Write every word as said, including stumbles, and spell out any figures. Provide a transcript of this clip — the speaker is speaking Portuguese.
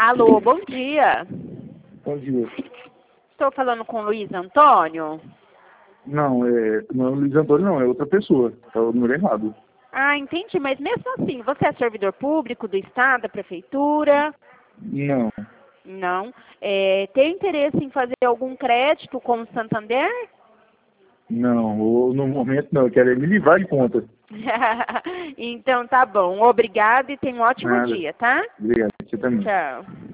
Alô, bom dia. Bom dia. Estou falando com o Luiz Antônio? Não, é, não é o Luiz Antônio, não, é outra pessoa. É o número errado. Ah, entendi, mas mesmo assim, você é servidor público do Estado, da Prefeitura? Não, Não. É, tem interesse em fazer algum crédito com o Santander? não, ou no momento não, eu quero é me livrar de conta. Então tá bom. Obrigada e tenha um ótimo Nada. dia, tá? Obrigado, você também. Tchau.